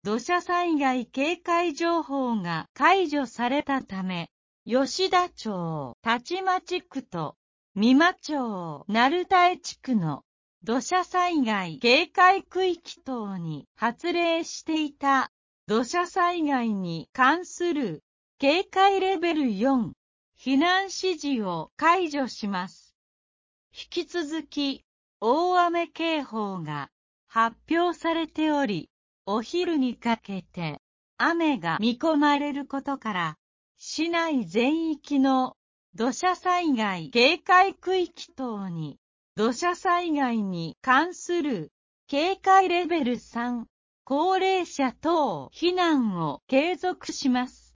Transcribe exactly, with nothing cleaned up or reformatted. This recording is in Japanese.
土砂災害警戒情報が解除されたため、吉田町、立間地区と美馬町、鳴田地区の土砂災害警戒区域等に発令していた土砂災害に関する警戒レベルよん避難指示を解除します。引き続き大雨警報が発表されており、お昼にかけて雨が見込まれることから、市内全域の土砂災害警戒区域等に土砂災害に関する警戒レベルさん高齢者等避難を継続します。